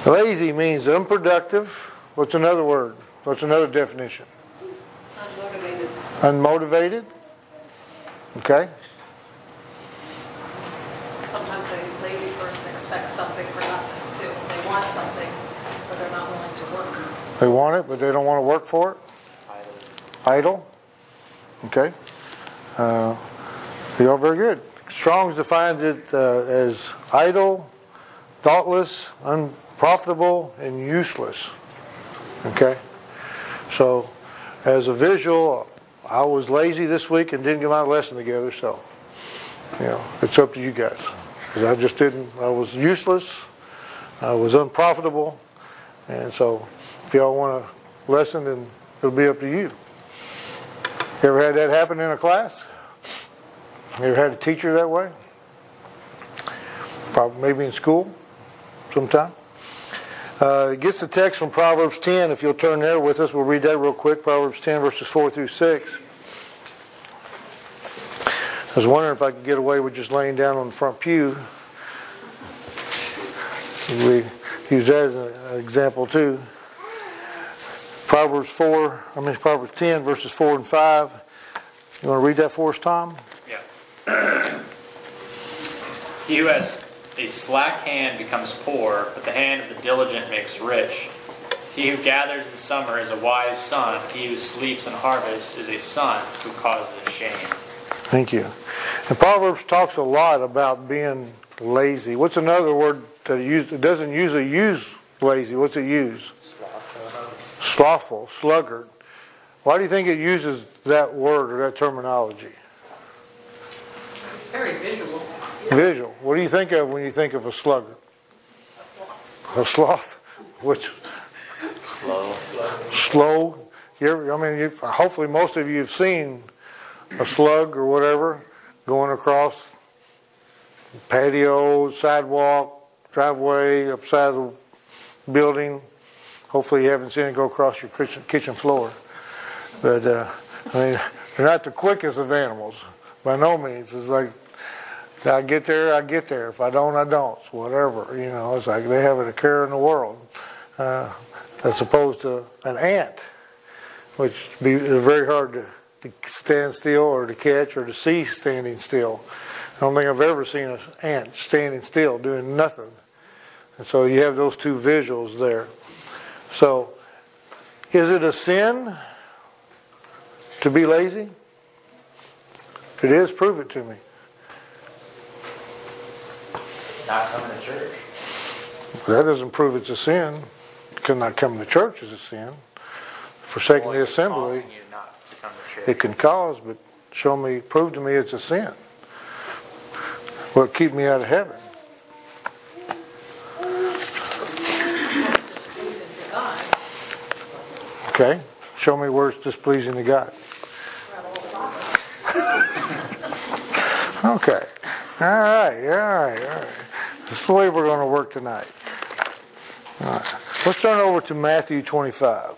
Lazy means unproductive. What's another word? What's another definition? Unmotivated. Unmotivated. Okay. Sometimes a lazy person expects something for nothing too. They want something, but they're not willing to work. They want it, but they don't want to work for it. Idle. Okay. You're very good. Strong's defines it as idle, thoughtless, unprofitable, and useless. Okay. So, as a visual, I was lazy this week and didn't get my lesson together. So, it's up to you guys. Because I just didn't. I was useless. I was unprofitable, and so if y'all want a lesson, then it'll be up to you. You ever had that happen in a class? You ever had a teacher that way? Probably maybe in school sometime. It gets the text from Proverbs 10. If you'll turn there with us, we'll read that real quick. Proverbs 10, verses 4 through 6. I was wondering if I could get away with just laying down on the front pew. We use that as an example too. Proverbs 10, verses 4 and 5. You want to read that for us, Tom? Yeah. He who has a slack hand becomes poor, but the hand of the diligent makes rich. He who gathers in summer is a wise son. He who sleeps in harvest is a son who causes shame. Thank you. And Proverbs talks a lot about being lazy. What's another word that it doesn't usually use lazy? What's it use? Slothful, sluggard. Why do you think it uses that word or that terminology? It's very visual. Visual. What do you think of when you think of a sluggard? A sloth. Which? Slow. Hopefully most of you have seen a slug or whatever going across patio, sidewalk, driveway, upside the building. Hopefully you haven't seen it go across your kitchen floor. But, they're not the quickest of animals. By no means. It's like, I get there. If I don't, I don't. Whatever. It's like they haven't a care in the world. As opposed to an ant, which is very hard to stand still or to catch or to see standing still. I don't think I've ever seen an ant standing still doing nothing. And so you have those two visuals there. So, is it a sin to be lazy? If it is, prove it to me. Not coming to church. That doesn't prove it's a sin. Not coming to church is a sin. Forsaking the assembly, it can cause, but prove to me it's a sin. Will it keep me out of heaven? Okay. Show me where it's displeasing to God. Okay. All right. This is the way we're going to work tonight. All right. Let's turn over to Matthew 25.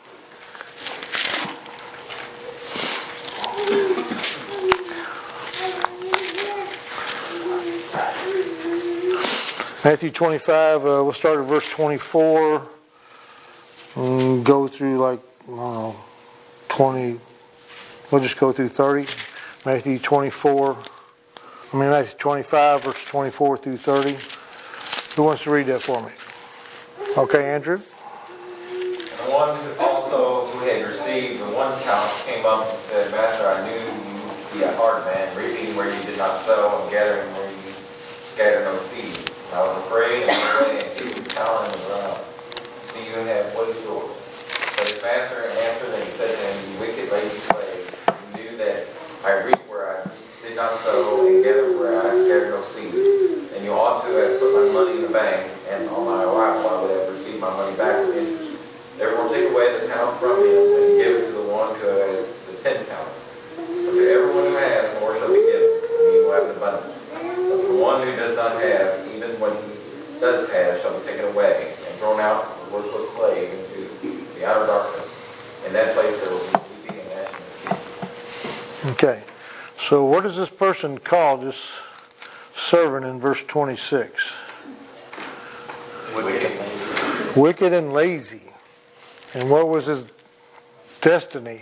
Matthew 25, we'll start at verse 24 and go through 20, we'll just go through 30. Matthew 25, verse 24 through 30. Who wants to read that for me? Okay, Andrew. The one who had received the one talent came up and said, Master, I knew you to be a hard man, reaping where you did not sow and gathering where you scattered no seed. I was afraid and went away and hid the talent in the ground. See, you have what is yours. But his master answered and he said to him, You wicked, lazy slave, you knew that I reap where I did not sow and gather where I scattered no seed. And you ought to have put my money in the bank, and on my arrival I would have received my money back with interest. Therefore take away the talent from him and give it to the one who has the 10 talents. For to everyone who has, more shall be given, and he will have an abundance. But the one who does not have, even what he does have, shall be taken away and thrown out as a worthless slave into the outer darkness. In that place there will be weeping and gnashing of teeth. Okay. So what does this person call this servant in verse 26? Wicked. Wicked and lazy. And what was his destiny?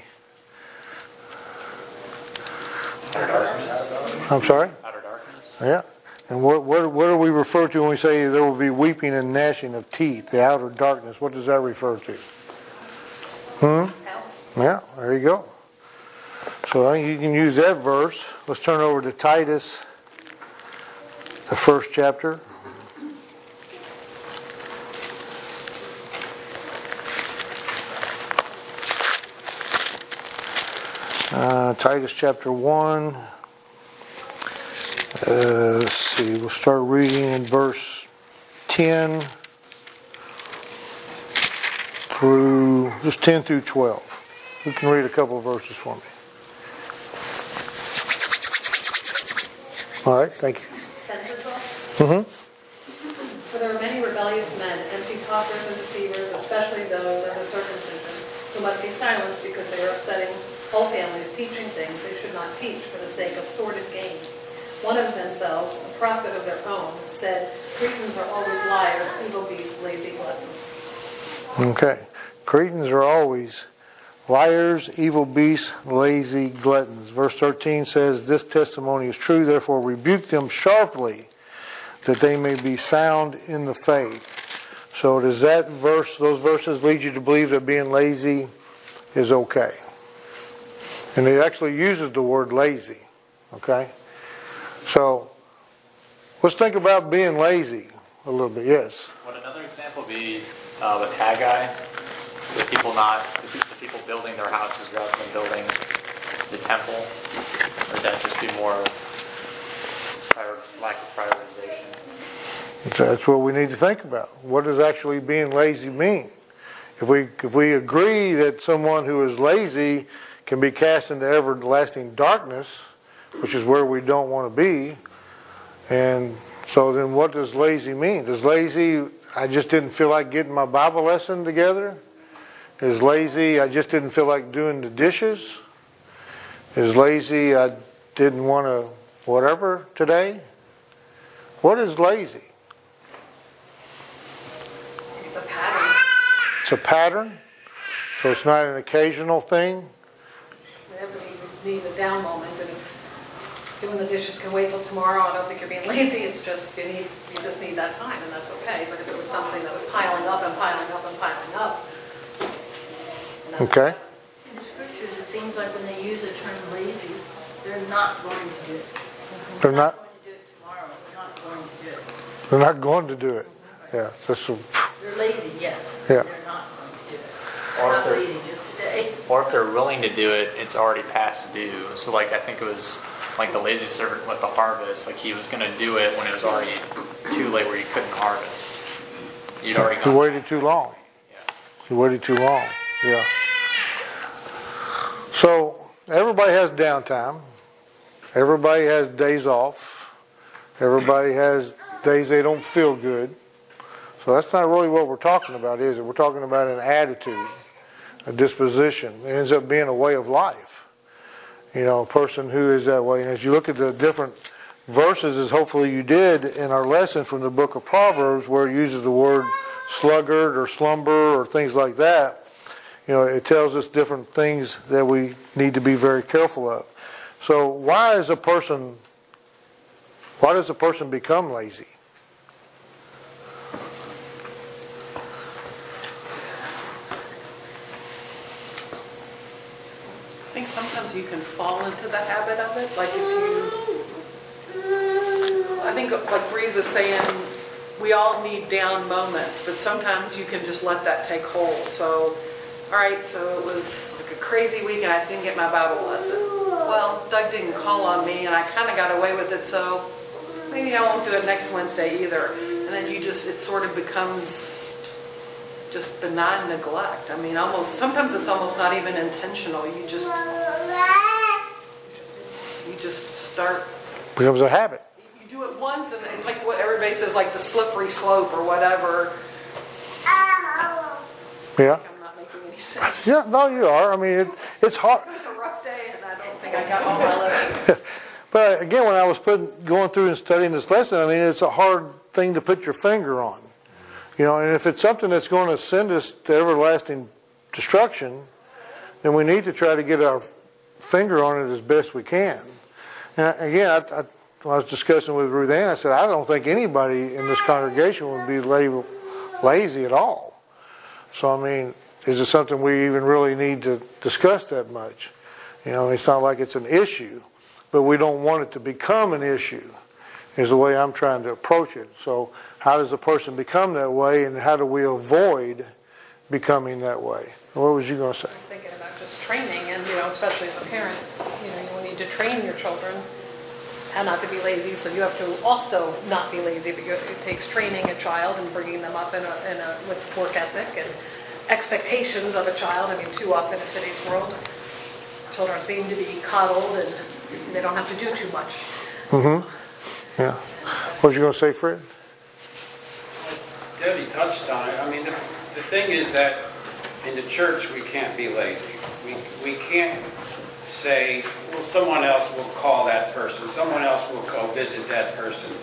I'm sorry? Outer darkness. Yeah. And what do we refer to when we say there will be weeping and gnashing of teeth, the outer darkness? What does that refer to? Hell. Yeah, there you go. So I think you can use that verse. Let's turn over to Titus, the first chapter. Titus chapter 1. Let's see, we'll start reading in verse 10 through, just 10 through 12. You can read a couple of verses for me. All right, thank you. 10 through 12? Mm-hmm. For there are many rebellious men, empty talkers and deceivers, especially those of the circumcision, who must be silenced because they are upsetting whole families, teaching things they should not teach for the sake of sordid gain. One of themselves, a prophet of their own, said, Cretans are always liars, evil beasts, lazy gluttons. Okay. Cretans are always liars, evil beasts, lazy gluttons. Verse 13 says, this testimony is true, therefore rebuke them sharply, that they may be sound in the faith. So does that verse, those verses lead you to believe that being lazy is okay? And it actually uses the word lazy. Okay? So, let's think about being lazy a little bit. Yes? Would another example be with Haggai? The people building their houses rather than building the temple? Or would that just be more lack of prioritization? That's what we need to think about. What does actually being lazy mean? If we agree that someone who is lazy can be cast into everlasting darkness, which is where we don't want to be, and so then what does lazy mean? Does lazy, I just didn't feel like getting my Bible lesson together? Is lazy, I just didn't feel like doing the dishes? Is lazy, I didn't want to whatever today? What is lazy? It's a pattern. It's a pattern? So it's not an occasional thing? Everybody needs a down moment, and doing the dishes can wait till tomorrow. I don't think you're being lazy. It's just you just need that time, and that's okay. But if it was something that was piling up and piling up and piling up, Okay. In the scriptures, it seems like when they use the term lazy, they're not going to do it. They're not going to do it tomorrow. They're not going to do it. they're not going to do it. Yeah. They're lazy, yes. Yeah. They're not going to do it. Or They're if not they're- lazy just today. Or if they're willing to do it, it's already past due. So like I think it was like the lazy servant with the harvest. Like he was going to do it when it was already too late where he couldn't harvest. You'd already He gone waited past too that. long. Yeah. He waited too long. Yeah. So everybody has downtime. Everybody has days off. Everybody has days they don't feel good. So that's not really what we're talking about, is it? We're talking about an attitude, a disposition. It ends up being a way of life. You know, a person who is that way. And as you look at the different verses, as hopefully you did in our lesson from the book of Proverbs, where it uses the word sluggard or slumber or things like that, you know, it tells us different things that we need to be very careful of. So why does a person become lazy? I think sometimes you can fall into the habit of it. Like I think like Breeze is saying, we all need down moments, but sometimes you can just let that take hold. So, all right, so it was like a crazy week and I didn't get my Bible lesson. Well, Doug didn't call on me and I kind of got away with it, so maybe I won't do it next Wednesday either. And then it sort of becomes just benign neglect. I mean, sometimes it's almost not even intentional. You just start. Becomes a habit. You do it once, and it's like what everybody says, like the slippery slope or whatever. Yeah. I'm not making any sense. Yeah, no, you are. I mean, it's hard. It was a rough day, and I don't think I got all my lessons. But again, when I was going through and studying this lesson, I mean, it's a hard thing to put your finger on. And if it's something that's going to send us to everlasting destruction, then we need to try to get our finger on it as best we can. And again, I was discussing with Ruth Ann, I said, I don't think anybody in this congregation would be labeled lazy at all. So, I mean, is it something we even really need to discuss that much? It's not like it's an issue, but we don't want it to become an issue, is the way I'm trying to approach it. So how does a person become that way, and how do we avoid becoming that way? What was you going to say? I'm thinking about just training, and, especially as a parent, you need to train your children how not to be lazy, so you have to also not be lazy, but it takes training a child and bringing them up with work ethic and expectations of a child. I mean, too often in today's world, children seem to be coddled and they don't have to do too much. Mm-hmm. Yeah. What was you going to say, Fred? Debbie touched on it. I mean, the thing is that in the church we can't be lazy. We can't say, well, someone else will call that person. Someone else will go visit that person.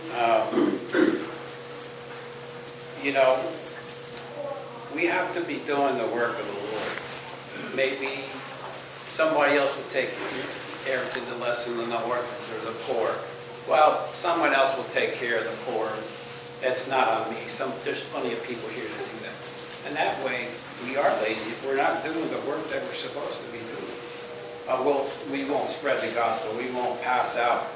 We have to be doing the work of the Lord. Maybe somebody else will take care of the lesson in the orphans or the poor. Well, someone else will take care of the poor. That's not on me. There's plenty of people here to do that. And that way, we are lazy if we're not doing the work that we're supposed to be doing. We won't spread the gospel. We won't pass out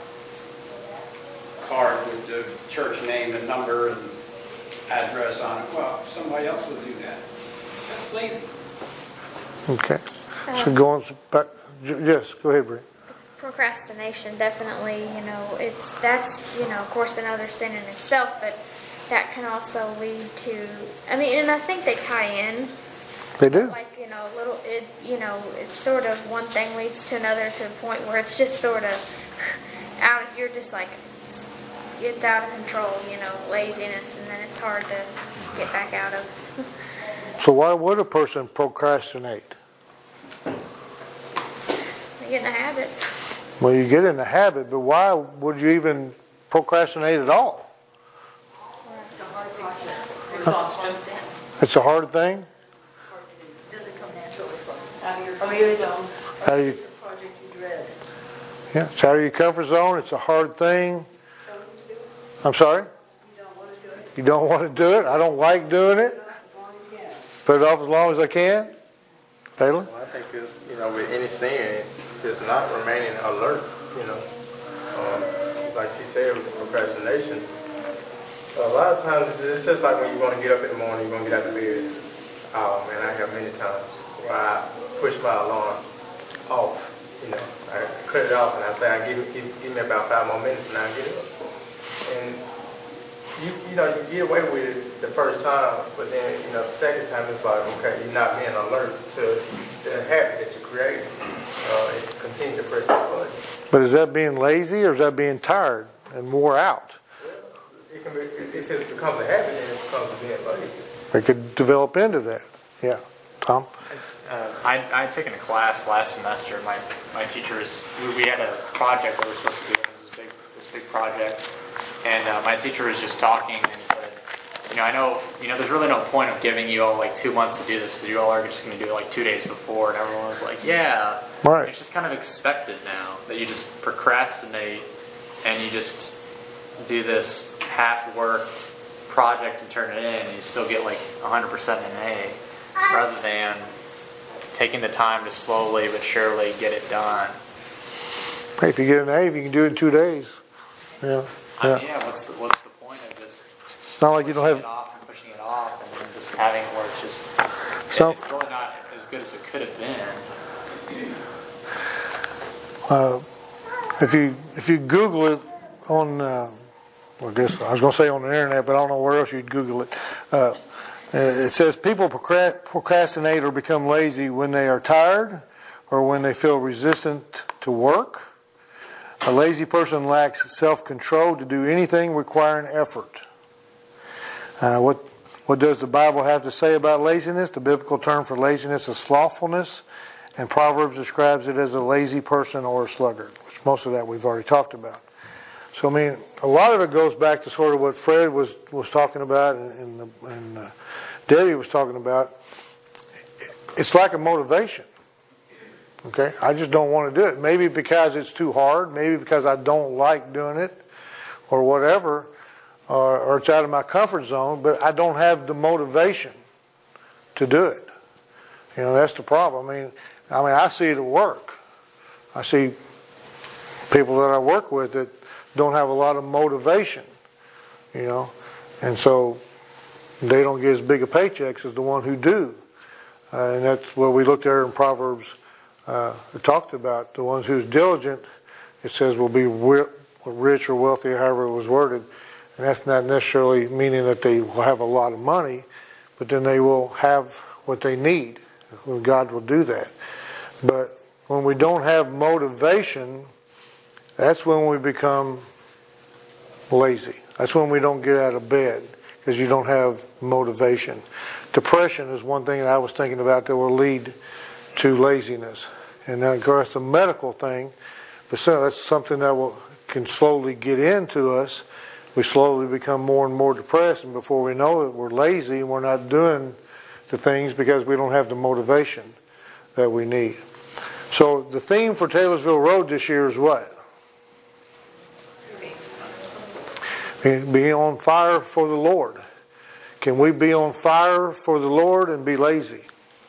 cards with the church name and number and address on it. Well, somebody else will do that. That's lazy. Okay. So going back, yes, go ahead, Bree. Procrastination, definitely, that's, of course, another sin in itself, but that can also lead to, and I think they tie in. They do. Like, it's sort of one thing leads to another to the point where it's just sort of you're just like, it's out of control, laziness, and then it's hard to get back out of. So why would a person procrastinate? They get in a habit. Well, you get in the habit, but why would you even procrastinate at all? Exhaustion. It's a hard thing? Doesn't come naturally from Out of your comfort zone. How do you, It's a project you dread. yeah, it's out of your comfort zone. It's a hard thing. I'm sorry? You don't want to do it. You don't want to do it? I don't like doing it. As long as you can. Put it off as long as I can? Taylor? Well, I think it's, with any sin, just not remaining alert, like she said, with the procrastination. So a lot of times, it's just like when you want to get up in the morning, you're going to get out of bed. Oh, man, I have many times where I push my alarm off, I cut it off and I say, give me about 5 more minutes and I'll get up. And, you get away with it the first time, but then, the second time it's like, okay, you're not being alert to the habit that you created. It continues to press the button. But is that being lazy or is that being tired and wore out? It can be, if it becomes a habit, then it becomes being lazy. It could develop into that. Yeah. Tom? I had taken a class last semester. My teachers, we had a project that we were supposed to do. This big project. And my teacher was just talking and said, I know, there's really no point of giving you all like 2 months to do this because you all are just going to do it like 2 days before. And everyone was like, yeah. Right. It's just kind of expected now that you just procrastinate and you just do this half-work project and turn it in and you still get like 100% an A rather than taking the time to slowly but surely get it done. Hey, if you get an A, you can do it in 2 days. Yeah. What's the point of just It's not like you don't have. pushing it off and then just having it where it's just So, it's really not as good as it could have been. if you Google it on, I guess I was going to say on the internet, but I don't know where else you'd Google it. It says people procrastinate or become lazy when they are tired or when they feel resistant to work. A lazy person lacks self-control to do anything requiring effort. What does the Bible have to say about laziness? The biblical term for laziness is slothfulness, and Proverbs describes it as a lazy person or a sluggard, which most of that we've already talked about. So, I mean, a lot of it goes back to sort of what Fred was talking about and Debbie was talking about. It's like a motivation. Okay? I just don't want to do it. Maybe because it's too hard. Maybe because I don't like doing it or whatever. Or it's out of my comfort zone. But I don't have the motivation to do it. You know, that's the problem. I mean, I see it at work. I see people that I work with that don't have a lot of motivation, you know, and so they don't get as big a paychecks as the one who do. And that's what we looked at in Proverbs. It talked about the ones who's diligent. It says will be rich or wealthy, however it was worded. And that's not necessarily meaning that they will have a lot of money, but then they will have what they need. God will do that. But when we don't have motivation, that's when we become lazy. That's when we don't get out of bed because you don't have motivation. Depression is one thing that I was thinking about that will lead to laziness. And then, of course, the medical thing, but so that's something that can slowly get into us. We slowly become more and more depressed, and before we know it, we're lazy and we're not doing the things because we don't have the motivation that we need. So the theme for Taylorsville Road this year is what? Be on fire for the Lord. Can we be on fire for the Lord and be lazy?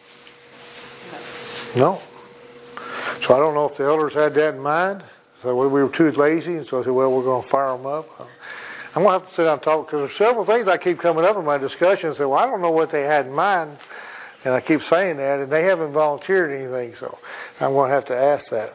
No. So I don't know if the elders had that in mind. So we were too lazy, and so I said, well, we're going to fire them up. I'm going to have to sit down and talk, because there's several things I keep coming up in my discussion and say, well, I don't know what they had in mind. And I keep saying that, and they haven't volunteered anything, so I'm going to have to ask that.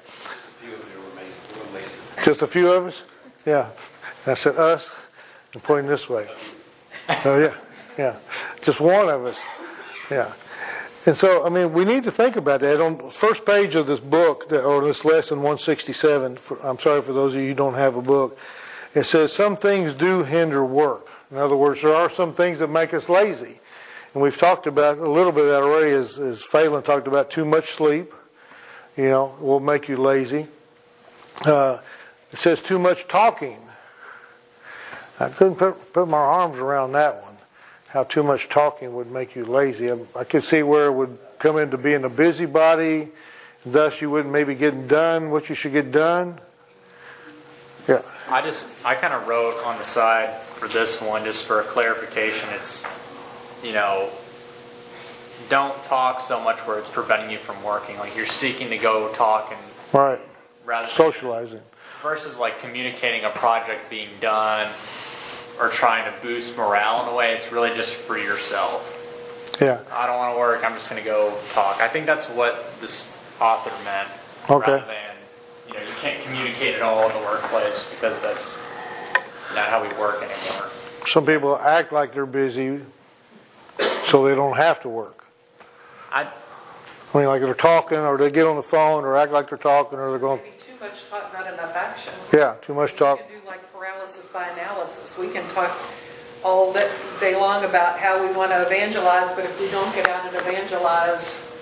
Just a few of us? Yeah. And I said us, and pointing this way. Oh, yeah. Just one of us. Yeah. And so, I mean, we need to think about that. On the first page of this book, or this lesson 167, I'm sorry for those of you who don't have a book, it says some things do hinder work. In other words, there are some things that make us lazy. And we've talked about a little bit of that already, as Phelan talked about too much sleep, you know, will make you lazy. It says too much talking. I couldn't put my arms around that one, how too much talking would make you lazy. I could see where it would come into being a busybody, thus you wouldn't maybe get done what you should get done. Yeah. I kind of wrote on the side for this one, just for a clarification, it's, you know, don't talk so much where it's preventing you from working. Like you're seeking to go talk and right, rather socializing. Versus like communicating a project being done or trying to boost morale in a way. It's really just for yourself. Yeah. I don't want to work. I'm just going to go talk. I think that's what this author meant. Okay. Rather than, you know, you can't communicate at all in the workplace because that's not how we work anymore. Some people act like they're busy so they don't have to work. I mean, like they're talking, or they get on the phone, or act like they're talking, or they're going. Maybe too much talk, not enough action. Yeah, too much talk. We can do like paralysis by analysis. We can talk all day long about how we want to evangelize, but if we don't get out and evangelize,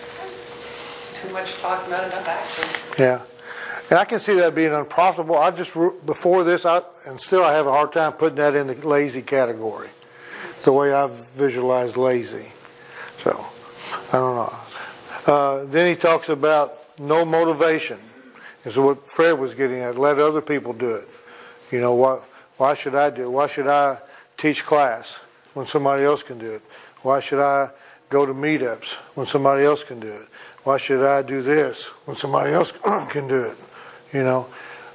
too much talk, not enough action. Yeah. And I can see that being unprofitable. Before this, and still I have a hard time putting that in the lazy category, the way I've visualized lazy. So, I don't know. Then he talks about no motivation. This is what Fred was getting at. Let other people do it. You know, why should I do it? Why should I teach class when somebody else can do it? Why should I go to meetups when somebody else can do it? Why should I do this when somebody else can do it? You know,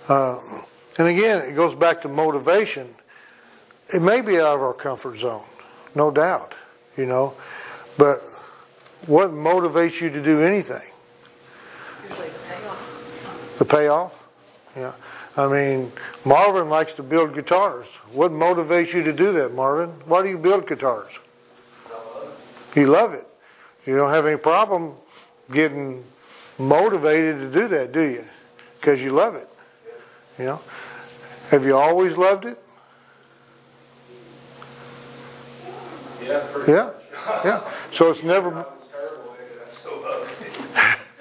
and again, it goes back to motivation. It may be out of our comfort zone, no doubt, you know, but what motivates you to do anything? Usually the payoff. The payoff? Yeah. I mean, Marvin likes to build guitars. What motivates you to do that, Marvin? Why do you build guitars? You love it. You don't have any problem getting motivated to do that, do you? Because you love it. You know? Have you always loved it? Yeah, pretty much. Yeah. So it's never.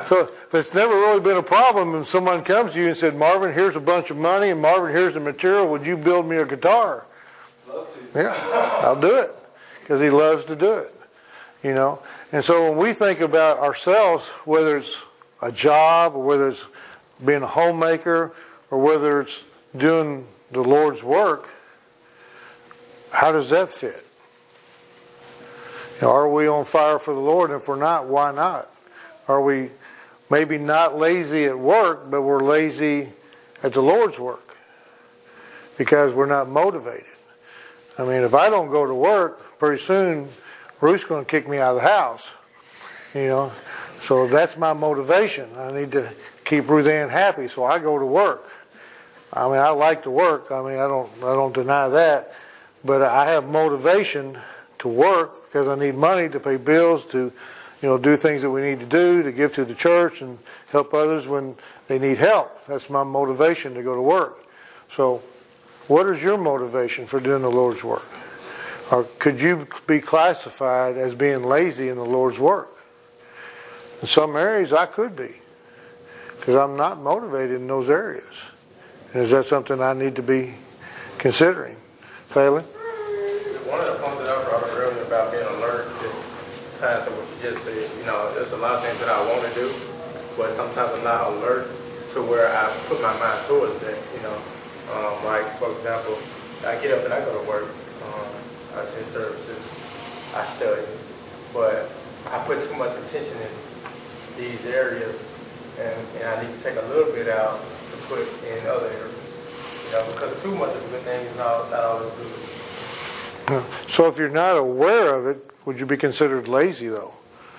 So, but it's never really been a problem when someone comes to you and said, Marvin, here's a bunch of money, and Marvin, here's the material. Would you build me a guitar? Love to. Yeah, I'll do it. Because he loves to do it. You know? And so when we think about ourselves, whether it's a job, or whether it's being a homemaker, or whether it's doing the Lord's work, how does that fit? You know, are we on fire for the Lord? And if we're not, why not? Are we maybe not lazy at work, but we're lazy at the Lord's work because we're not motivated? I mean, if I don't go to work, pretty soon Ruth's going to kick me out of the house. You know, so that's my motivation. I need to keep Ruth Ann happy, so I go to work. I mean, I like to work. I mean, I don't deny that, but I have motivation to work because I need money to pay bills, to, you know, do things that we need to do, to give to the church and help others when they need help. That's my motivation to go to work. So, what is your motivation for doing the Lord's work? Or could you be classified as being lazy in the Lord's work? In some areas, I could be, because I'm not motivated in those areas. And is that something I need to be considering? Phelan? One of the points that I brought up earlier about being alert just ties to what you just said. You know, there's a lot of things that I want to do, but sometimes I'm not alert to where I put my mind towards that. You know, like for example, I get up and I go to work. I attend services. I study, but I put too much attention in these areas, and I need to take a little bit out to put in other areas. You know, because too much of a good thing is not always good. So if you're not aware of it, would you be considered lazy, though?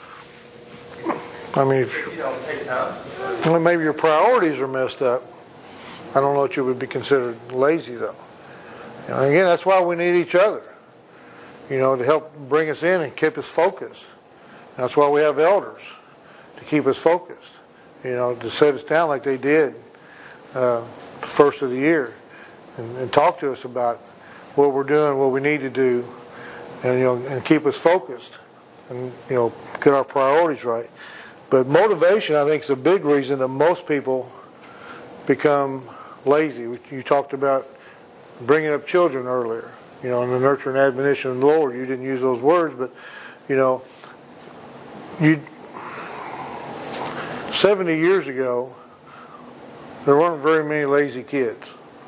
I mean, You don't take time. well, maybe your priorities are messed up. I don't know if you would be considered lazy, though. You know, again, that's why we need each other, you know, to help bring us in and keep us focused. That's why we have elders, to keep us focused, you know, to set us down like they did the first of the year and talk to us about what we're doing, what we need to do, and, you know, and keep us focused and, you know, get our priorities right. But motivation, I think, is a big reason that most people become lazy. You talked about bringing up children earlier, you know, and the nurture and admonition of the Lord. You didn't use those words, but, you know, 70 years ago, there weren't very many lazy kids.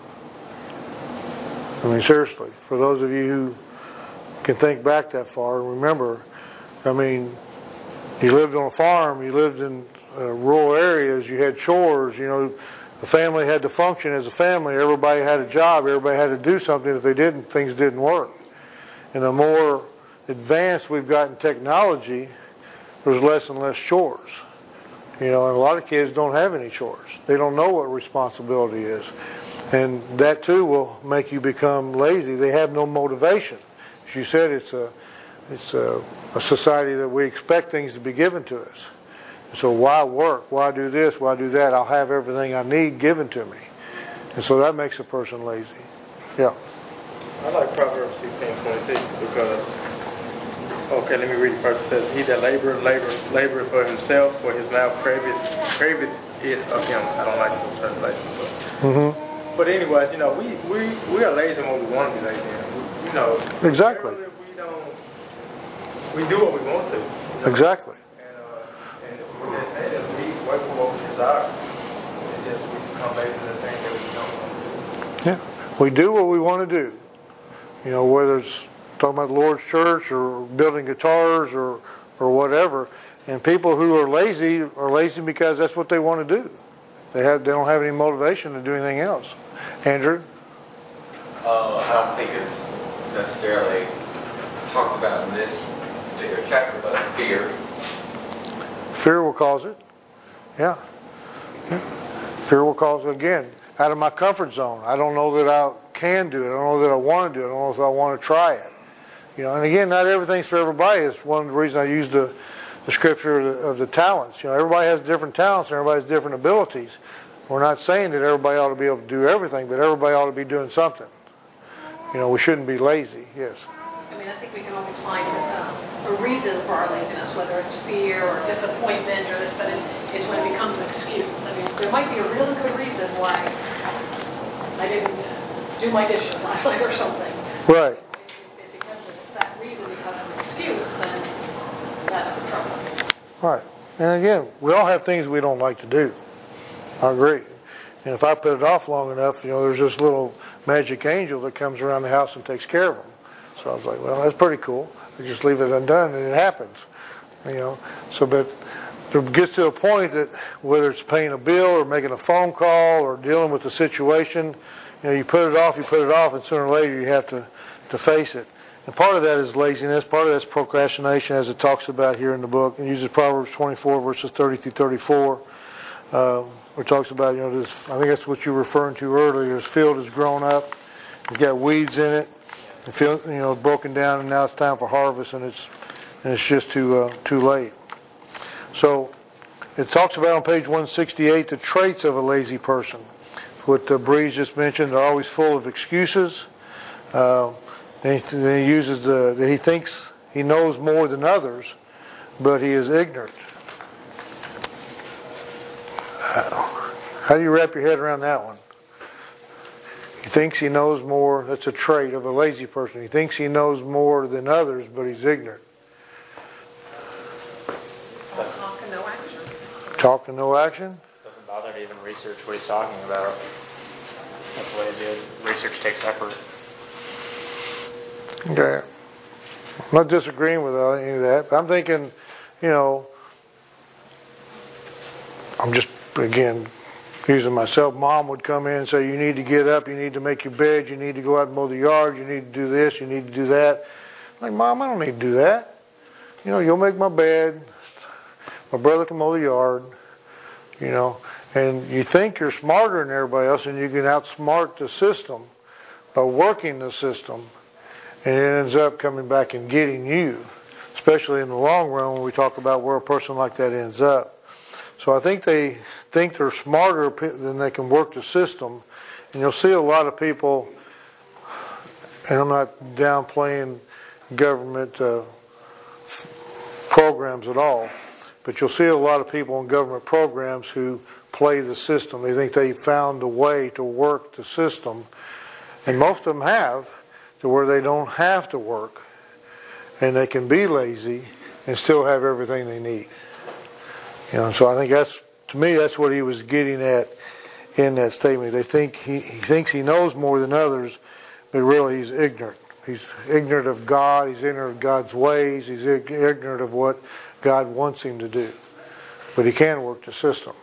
I mean, seriously, for those of you who can think back that far and remember, I mean, you lived on a farm, you lived in rural areas, you had chores, you know, the family had to function as a family, everybody had a job, everybody had to do something. If they didn't, things didn't work. And the more advanced we've gotten technology, there's less and less chores. You know, and a lot of kids don't have any chores. They don't know what responsibility is. And that too will make you become lazy. They have no motivation. As you said, it's a society that we expect things to be given to us. So why work? Why do this? Why do that? I'll have everything I need given to me. And so that makes a person lazy. Yeah. I like Proverbs 16:26 because, okay, let me read it first. It says, "He that laboreth for himself, for his mouth craveth it of him." I don't like those translations. But anyways, you know, we are lazy when we want to be lazy. You know, Exactly. We do what we want to. You know? Exactly. And what they're saying is we work for what we desire. It's just we become lazy in the things that we don't want to do. Yeah. We do what we want to do. You know, whether it's talking about the Lord's church or building guitars or whatever. And people who are lazy because that's what they want to do. They don't have any motivation to do anything else. Andrew? I don't think it's necessarily talked about in this particular chapter, but fear. Fear will cause it. Yeah. Fear will cause it again. Out of my comfort zone. I don't know that I can do it. I don't know that I want to do it. I don't know if I want to try it. You know, and again, not everything's for everybody. It's one of the reasons I used the scripture of the talents. You know, everybody has different talents and everybody has different abilities. We're not saying that everybody ought to be able to do everything, but everybody ought to be doing something. You know, we shouldn't be lazy. Yes. I mean, I think we can always find a reason for our laziness, whether it's fear or disappointment or this, but it's when it becomes an excuse. I mean, there might be a really good reason why I didn't do my dishes last night or something. Right. If it becomes that reason becomes an excuse, then that's the trouble. Right. And again, we all have things we don't like to do. I agree. And if I put it off long enough, there's this little magic angel that comes around the house and takes care of them. So I was like, well, that's pretty cool. I just leave it undone and it happens. So, but it gets to a point that whether it's paying a bill or making a phone call or dealing with the situation, you put it off, and sooner or later you have to face it. And part of that is laziness. Part of that is procrastination, as it talks about here in the book. It uses Proverbs 24, verses 30 through 34. Where it talks about, this, I think that's what you were referring to earlier. This field has grown up. It's got weeds in it. The field, broken down, and now it's time for harvest, and it's just too late. So it talks about on page 168 the traits of a lazy person. What Breeze just mentioned, they're always full of excuses. Then he uses that he thinks he knows more than others, but he is ignorant. How do you wrap your head around that one? He thinks he knows more. That's a trait of a lazy person. He thinks he knows more than others, but he's ignorant. Talk and no action. Talk and no action? Doesn't bother to even research what he's talking about. That's lazy. Research takes effort. Okay. I'm not disagreeing with any of that, but I'm thinking, I'm just, again, using myself. Mom would come in and say, you need to get up, you need to make your bed, you need to go out and mow the yard, you need to do this, you need to do that. I'm like, Mom, I don't need to do that. You'll make my bed, my brother can mow the yard, and you think you're smarter than everybody else and you can outsmart the system by working the system, and it ends up coming back and getting you, especially in the long run when we talk about where a person like that ends up. So I think they think they're smarter than they can work the system. And you'll see a lot of people, and I'm not downplaying government programs at all, but you'll see a lot of people in government programs who play the system. They think they found a way to work the system. And most of them have, to where they don't have to work. And they can be lazy and still have everything they need. So I think to me, that's what he was getting at in that statement. They think he thinks he knows more than others, but really he's ignorant. He's ignorant of God. He's ignorant of God's ways. He's ignorant of what God wants him to do. But he can work the system.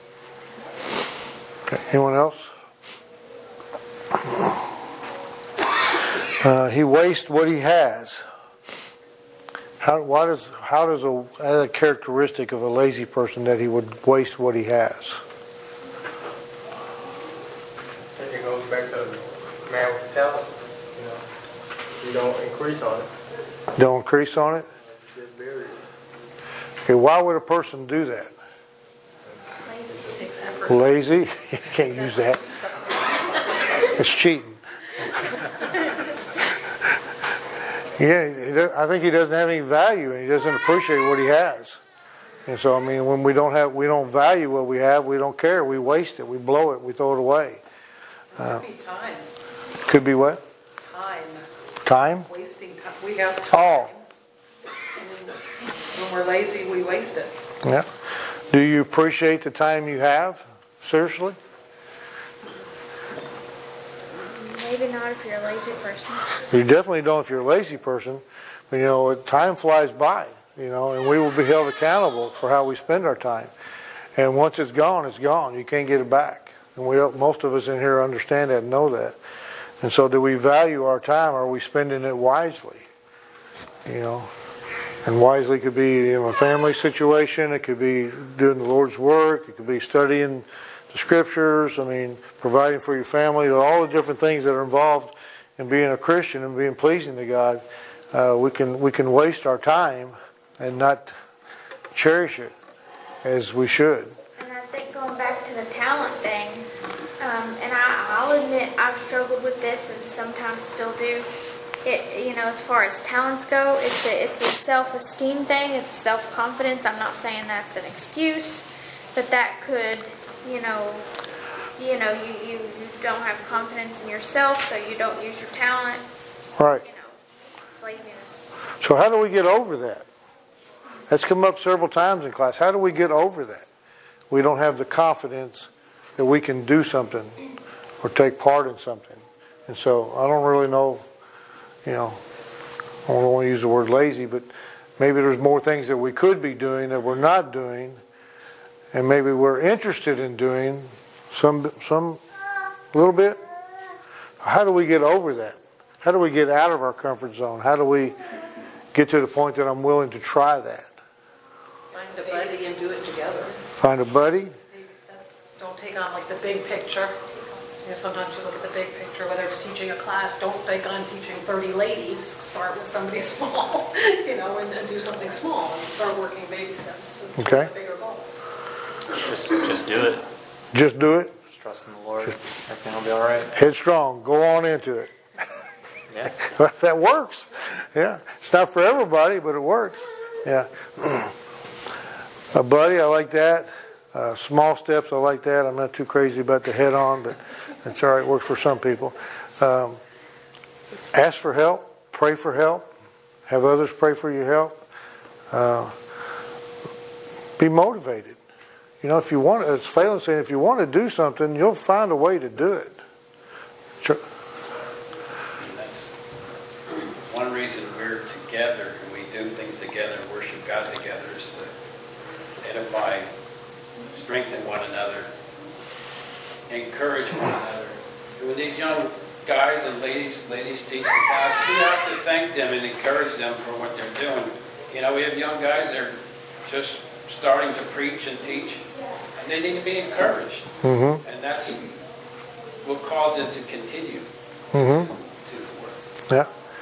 Okay. Anyone else? He wastes what he has. How does a characteristic of a lazy person that he would waste what he has? I think it goes back to the man with the talent. You don't increase on it. Don't increase on it? Just bury it. Okay, why would a person do that? Lazy? You can't use that. It's cheating. Yeah, I think he doesn't have any value, and he doesn't appreciate what he has. And so, when we don't value what we have, we don't care. We waste it, we blow it, we throw it away. It could be time. Could be what? Time. Time? Wasting time. We have time. Oh. When we're lazy, we waste it. Yeah. Do you appreciate the time you have? Seriously? Maybe not if you're a lazy person. You definitely don't if you're a lazy person. But, time flies by, and we will be held accountable for how we spend our time. And once it's gone, it's gone. You can't get it back. And most of us in here understand that and know that. And so do we value our time, or are we spending it wisely? And wisely could be a family situation. It could be doing the Lord's work. It could be studying the Scriptures. Providing for your family. All the different things that are involved in being a Christian and being pleasing to God. We can waste our time and not cherish it as we should. And I think going back to the talent thing, and I'll admit I've struggled with this and sometimes still do, as far as talents go, it's a self-esteem thing. It's self-confidence. I'm not saying that's an excuse, but that could, you don't have confidence in yourself, so you don't use your talent. Right. It's laziness. So how do we get over that? That's come up several times in class. How do we get over that? We don't have the confidence that we can do something or take part in something. And so I don't really know, I don't want to use the word lazy, but maybe there's more things that we could be doing that we're not doing, and maybe we're interested in doing some little bit. How do we get over that? How do we get out of our comfort zone? How do we get to the point that I'm willing to try that? Find a buddy and do it together. Find a buddy? Don't take on like the big picture. Sometimes you look at the big picture, whether it's teaching a class, don't take on teaching 30 ladies. Start with somebody small, and do something small and start working baby steps to a bigger goal. Just do it. Just do it? Just trust in the Lord. Everything will be all right. Headstrong. Go on into it. Yeah. That works. Yeah. It's not for everybody, but it works. Yeah. A buddy, I like that. Small steps, I like that. I'm not too crazy about the head on, but that's all right. It works for some people. Ask for help. Pray for help. Have others pray for your help. Be motivated. If you want, as Phelan saying, if you want to do something, you'll find a way to do it. And that's one reason we're together and we do things together, worship God together, is to edify, strengthen one another, encourage one another. And when these young guys and ladies teach the class, we have to thank them and encourage them for what they're doing. We have young guys that are just starting to preach and teach, and they need to be encouraged. Mm-hmm. And that's what cause them to continue to work. Yeah.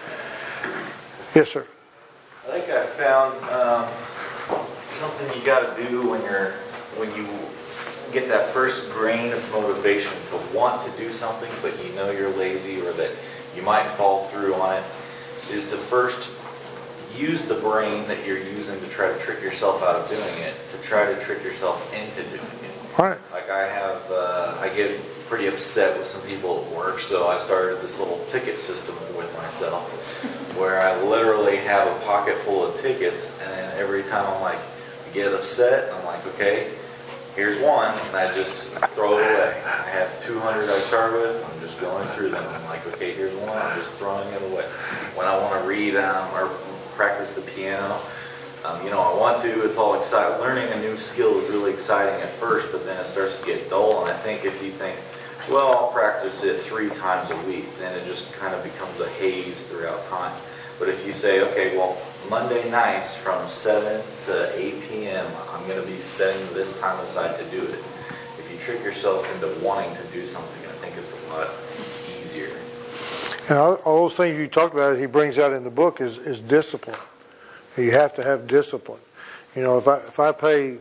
Yes, sir. I think I found something you got to do when you get that first grain of motivation to want to do something, but you're lazy or that you might fall through on it, is to first use the brain that you're using to try to trick yourself out of doing it, to try to trick yourself into doing it. Right. Like I get pretty upset with some people at work, so I started this little ticket system with myself, where I literally have a pocket full of tickets, and then every time I get upset, I'm like, okay, here's one, and I just throw it away. I have 200 I start with, I'm just going through them. I'm like, okay, here's one, I'm just throwing it away. When I want to read or practice the piano, I want to, it's all exciting. Learning a new skill is really exciting at first, but then it starts to get dull, and I think if you think, well, I'll practice it 3 times a week, then it just kind of becomes a haze throughout time. But if you say, okay, well, Monday nights from 7 to 8 p.m., I'm going to be setting this time aside to do it. If you trick yourself into wanting to do something, I think it's a lot easier. And all those things you talked about, he brings out in the book, is discipline. You have to have discipline. If I pay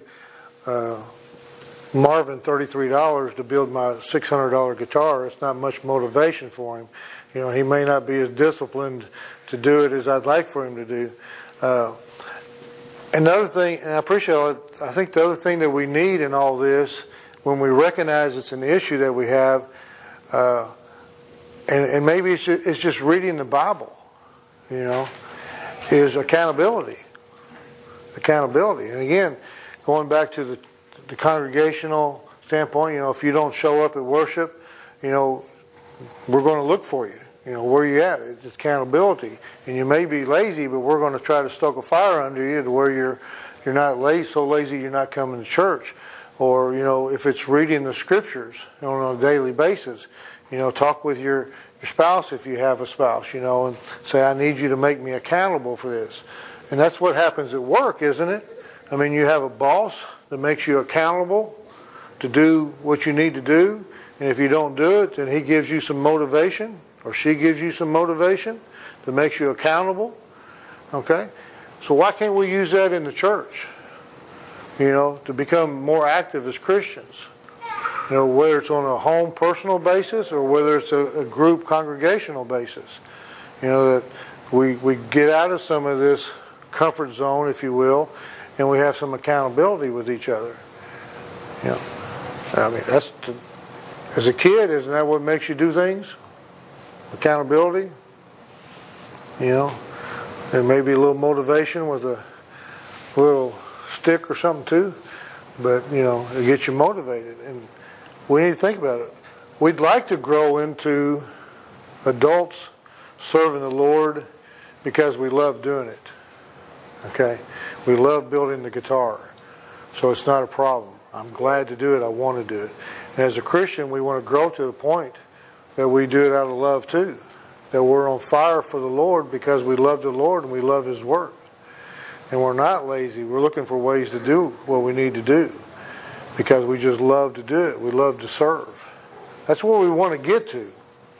Marvin $33 to build my $600 guitar, it's not much motivation for him. He may not be as disciplined to do it as I'd like for him to do. Another thing, and I appreciate it, I think the other thing that we need in all this, when we recognize it's an issue that we have, and maybe it's just reading the Bible, is accountability. Accountability. And again, going back to the congregational standpoint, if you don't show up at worship, we're going to look for you. Where you at? It's accountability. And you may be lazy, but we're going to try to stoke a fire under you to where you're not lazy, so lazy you're not coming to church. Or, if it's reading the scriptures on a daily basis, talk with your spouse if you have a spouse, and say, I need you to make me accountable for this. And that's what happens at work, isn't it? I mean, you have a boss that makes you accountable to do what you need to do. And if you don't do it, then he gives you some motivation, or she gives you some motivation that makes you accountable. Okay? So why can't we use that in the church? To become more active as Christians. Whether it's on a home personal basis or whether it's a group congregational basis. You know, that we get out of some of this comfort zone, if you will, and we have some accountability with each other. You know, I mean, as a kid, isn't that what makes you do things? Accountability. You know, and maybe a little motivation with a little stick or something too. But you know, it gets you motivated, and we need to think about it. We'd like to grow into adults serving the Lord because we love doing it. Okay? We love building the guitar. So it's not a problem. I'm glad to do it. I want to do it. And as a Christian, we want to grow to the point that we do it out of love too. That we're on fire for the Lord because we love the Lord and we love His work. And we're not lazy. We're looking for ways to do what we need to do because we just love to do it. We love to serve. That's where we want to get to.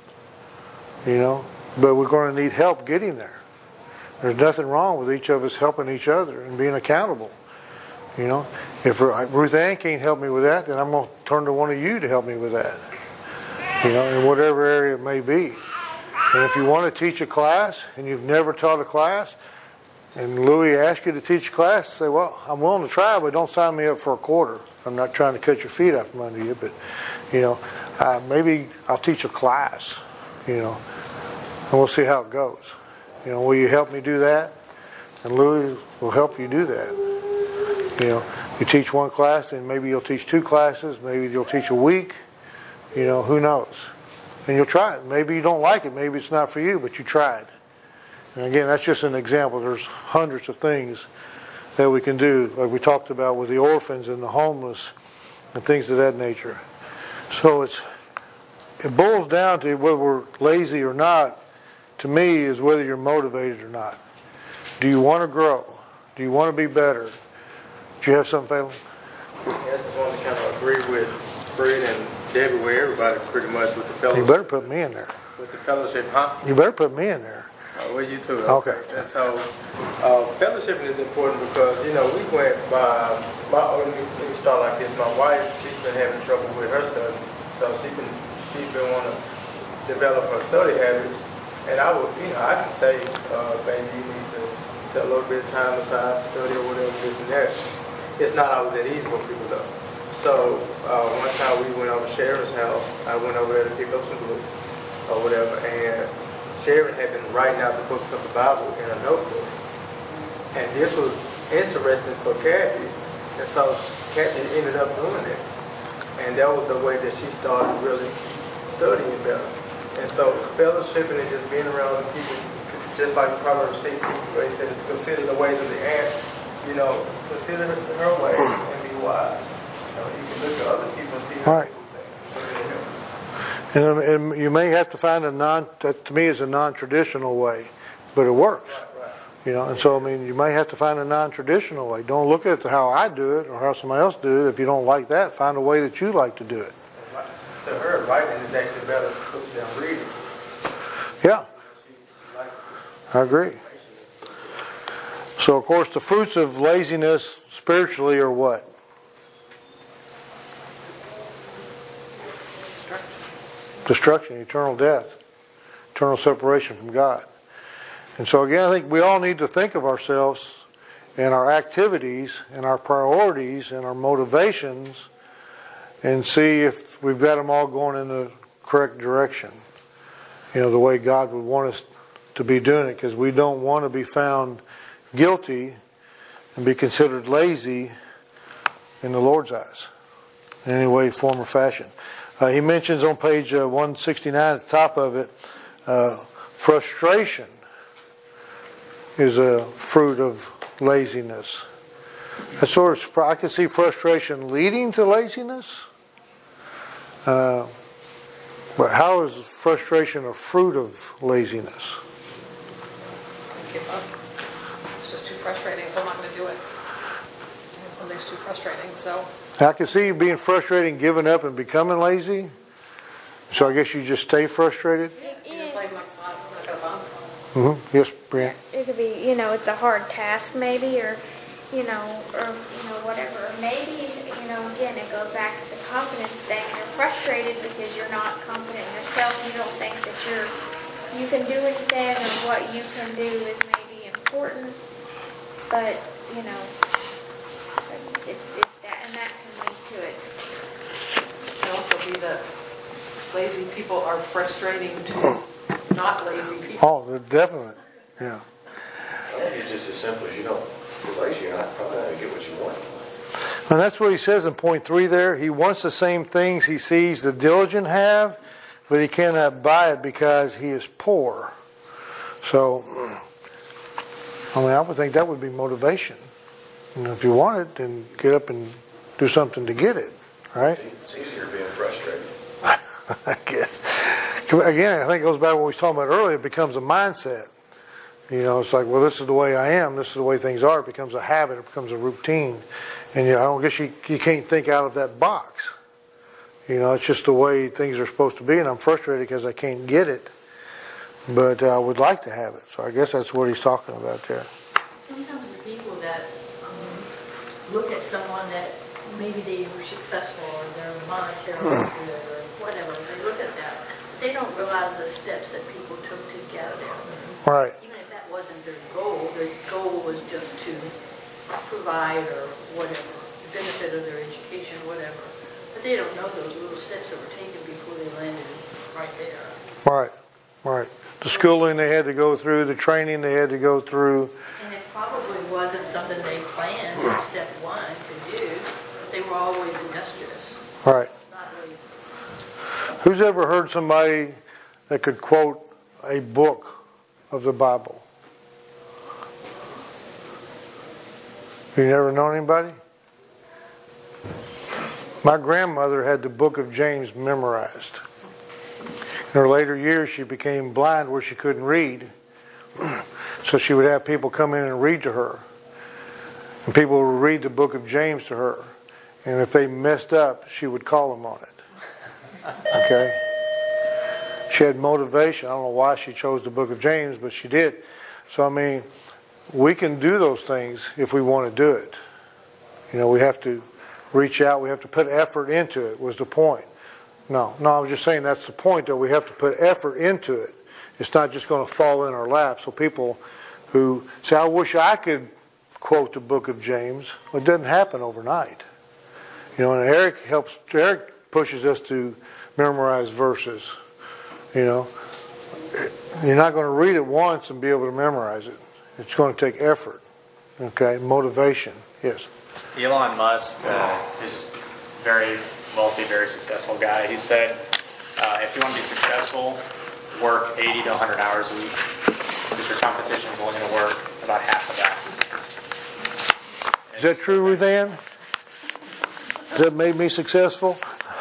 You know, but we're going to need help getting there. There's nothing wrong with each of us helping each other and being accountable. You know, if Ruth Ann can't help me with that, then I'm going to turn to one of you to help me with that. You know, in whatever area it may be. And if you want to teach a class and you've never taught a class, and Louis asks you to teach a class, say, well, I'm willing to try, but don't sign me up for a quarter. I'm not trying to cut your feet out from under you, but, you know, maybe I'll teach a class, you know, and we'll see how it goes. You know, will you help me do that? And Louis will help you do that. You know, you teach one class, and maybe you'll teach 2 classes, maybe you'll teach a week, you know, who knows? And you'll try it. Maybe you don't like it, maybe it's not for you, but you tried. And again, that's just an example. There's hundreds of things that we can do, like we talked about with the orphans and the homeless and things of that nature. So it boils down to whether we're lazy or not, to me, is whether you're motivated or not. Do you want to grow? Do you want to be better? Do you have something, Phelan? I just want to kind of agree with Fred and Debbie, where everybody pretty much with the fellowship. You better put me in there. With the fellowship, huh? You better put me in there. Well, you too. Okay. And so, fellowshipping is important because, you know, we went by, let me start like this. My wife, she's been having trouble with her studies. So she's been wanting to develop her study habits. And I would, you know, I can say, baby, you need to set a little bit of time aside, study or whatever, this and that. It's not always that easy for people though. So, one time we went over Sharon's house. I went over there to pick up some books or whatever, and Sharon had been writing out the books of the Bible in a notebook. And this was interesting for Kathy. And so Kathy ended up doing it. And that was the way that she started really studying better. And so fellowshipping and just being around the people, just like Proverbs 16, where he said, consider the ways of the ant, you know, consider her way and be wise. You know, you can look at other people and see how they do things. And you may have to find that to me is a non-traditional way, but it works. Right. You know, and so, I mean, you may have to find a non-traditional way. Don't look at how I do it or how somebody else do it. If you don't like that, find a way that you like to do it. To her, writing is actually better than reading. Yeah, I agree. So, of course, the fruits of laziness spiritually are what? Destruction, eternal death, eternal separation from God. And so again, I think we all need to think of ourselves and our activities and our priorities and our motivations and see if we've got them all going in the correct direction. You know, the way God would want us to be doing it, because we don't want to be found guilty and be considered lazy in the Lord's eyes in any way, form, or fashion. He mentions on page 169 at the top of it, frustration is a fruit of laziness. I can see frustration leading to laziness, but how is frustration a fruit of laziness? Give up. It's just too frustrating, so I'm not going to do it. Something's too frustrating, so. I can see you being frustrated and giving up and becoming lazy. So I guess you just stay frustrated? Just like my thoughts, I'm not going to bump. Mm-hmm. Yes, Brianne. It could be, you know, it's a hard task maybe, or whatever. Maybe, again, it goes back to the confidence thing. You're frustrated because you're not confident in yourself. You don't think that you're you can do anything or what you can do is maybe important, but, you know, it's that, and that can lead to it. It can also be that lazy people are frustrating to not lazy people. Oh, definitely. Yeah. I think it's just as simple as you don't, if you're lazy, you're not probably not going to get what you want. And that's what he says in point 3 there. He wants the same things he sees the diligent have, but he cannot buy it because he is poor. So, I mean, I would think that would be motivation. And if you want it, then get up and do something to get it, right? It's easier being frustrated. I guess. Again, I think it goes back to what we was talking about earlier. It becomes a mindset. You know, it's like, well, this is the way I am. This is the way things are. It becomes a habit. It becomes a routine. And, I don't guess you can't think out of that box. It's just the way things are supposed to be. And I'm frustrated because I can't get it. But I would like to have it. So I guess that's what he's talking about there. Sometimes the people that look at someone that maybe they were successful or they're monetarily good or whatever, they look at that. They don't realize the steps that people took to get there. Right. Even if that wasn't their goal was just to provide or whatever, the benefit of their education, whatever. But they don't know those little steps that were taken before they landed right there. Right. The schooling they had to go through, the training they had to go through. And it probably wasn't something they planned in step one to do, but they were always industrious. Right. Not lazy. Who's ever heard somebody that could quote a book of the Bible? You never known anybody? My grandmother had the book of James memorized. In her later years, she became blind where she couldn't read. So she would have people come in and read to her. And people would read the book of James to her. And if they messed up, she would call them on it. Okay? She had motivation. I don't know why she chose the book of James, but she did. So, I mean, we can do those things if we want to do it. We have to reach out. We have to put effort into it, was the point. No, I was just saying that's the point, that we have to put effort into it. It's not just going to fall in our lap. So people who say, I wish I could quote the book of James, well, it doesn't happen overnight. And Eric pushes us to memorize verses. You're not going to read it once and be able to memorize it. It's going to take effort. Okay, motivation. Yes. Elon Musk is very wealthy, very successful guy. He said, if you want to be successful, work 80 to 100 hours a week. Because your competition is only going to work about half of that. Is that true, Ruth Ann? Does that make me successful?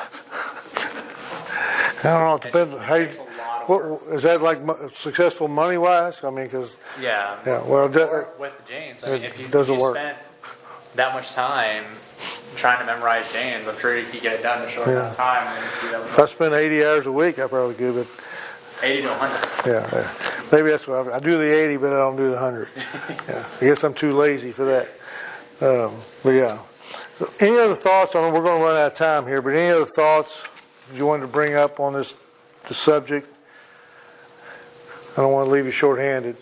I don't know. It depends. Is that like successful money-wise? I mean, because... Yeah. Well, with James, I mean, if you spent that much time trying to memorize James, I'm sure you could get it done in a short amount of time. If I spent 80 hours a week, I probably could, but... 80 to 100. Yeah. Maybe that's what I do the 80, but I don't do the 100. Yeah. I guess I'm too lazy for that. But yeah. So any other thoughts? I know we're going to run out of time here, but any other thoughts you wanted to bring up on the subject? I don't want to leave you short-handed.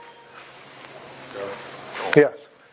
Yes.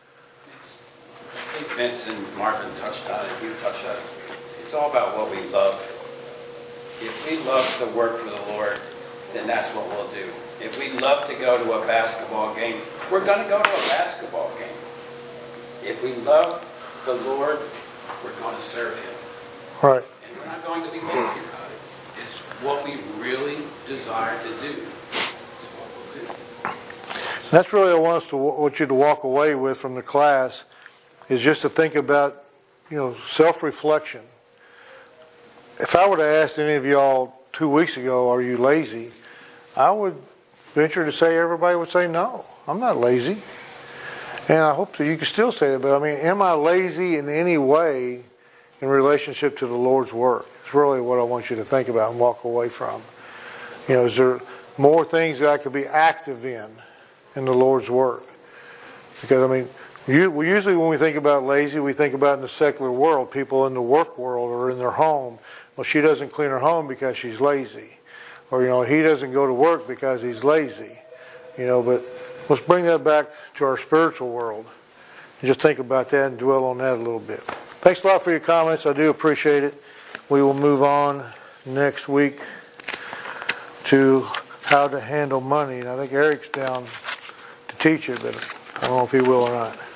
I think Vince and Marvin touched on it. You touched on it. It's all about what we love. If we love to work for the Lord, then that's what we'll do. If we love to go to a basketball game, we're going to go to a basketball game. If we love the Lord, we're going to serve Him. Right. And we're not going to be lazy about it. It's what we really desire to do. It's what we'll do. That's really what I want you to walk away with from the class, is just to think about, self-reflection. If I would have asked any of y'all 2 weeks ago, are you lazy? I would venture to say everybody would say no, I'm not lazy. And I hope that you can still say that, but I mean, am I lazy in any way in relationship to the Lord's work? It's really what I want you to think about and walk away from. Is there more things that I could be active in the Lord's work? Because, I mean, usually when we think about lazy, we think about in the secular world, people in the work world or in their home. Well, she doesn't clean her home because she's lazy. or, he doesn't go to work because he's lazy, but let's bring that back to our spiritual world. And just think about that and dwell on that a little bit. Thanks a lot for your comments. I do appreciate it. We will move on next week to how to handle money. And I think Eric's down to teach it, but I don't know if he will or not.